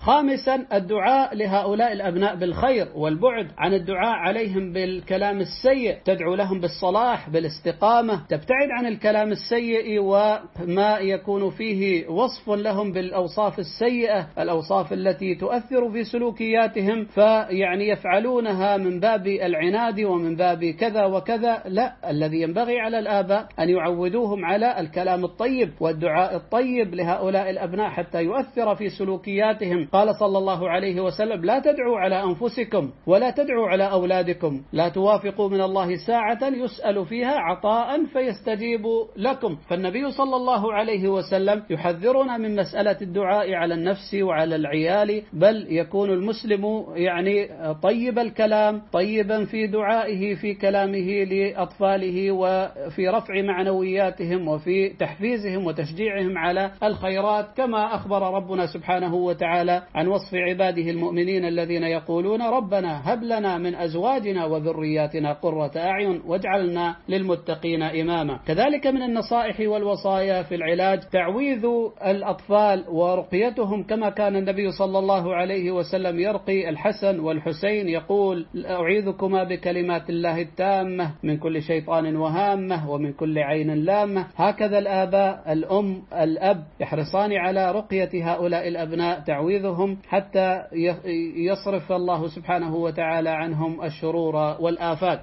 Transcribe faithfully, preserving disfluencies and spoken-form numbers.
خامسا الدعاء لهؤلاء الأبناء بالخير والبعد عن الدعاء عليهم بالكلام السيء، تدعو لهم بالصلاح بالاستقامة، تبتعد عن الكلام السيء وما يكون فيه وصف لهم بالأوصاف السيئة، الأوصاف التي تؤثر في سلوكياتهم فيعني يفعلونها من باب العناد ومن باب كذا وكذا. لا، الذي ينبغي على الآباء أن يعودوهم على الكلام الطيب والدعاء الطيب لهؤلاء الأبناء حتى يؤثر في سلوكياتهم. قال صلى الله عليه وسلم: لا تدعوا على أنفسكم ولا تدعوا على أولادكم، لا توافقوا من الله ساعة يسأل فيها عطاء فيستجيب لكم. فالنبي صلى الله عليه وسلم يحذرنا من مسألة الدعاء على النفس وعلى العيال، بل يكون المسلم يعني طيب الكلام، طيبا في دعائه في كلامه لأطفاله وفي رفع معنوياتهم وفي تحفيزهم وتشجيعهم على الخيرات، كما أخبر ربنا سبحانه وتعالى عن وصف عباده المؤمنين الذين يقولون: ربنا هب لنا من أزواجنا وذرياتنا قرة أعين واجعلنا للمتقين إماما. كذلك من النصائح والوصايا في العلاج تعويذ الأطفال ورقيتهم، كما كان النبي صلى الله عليه وسلم يرقي الحسن والحسين يقول: أعيذكما بكلمات الله التامة من كل شيطان وهامة ومن كل عين لامة. هكذا الآباء، الأم الأب يحرصان على رقية هؤلاء الأبناء، تعويذهم حتى يصرف الله سبحانه وتعالى عنهم الشرور والآفات.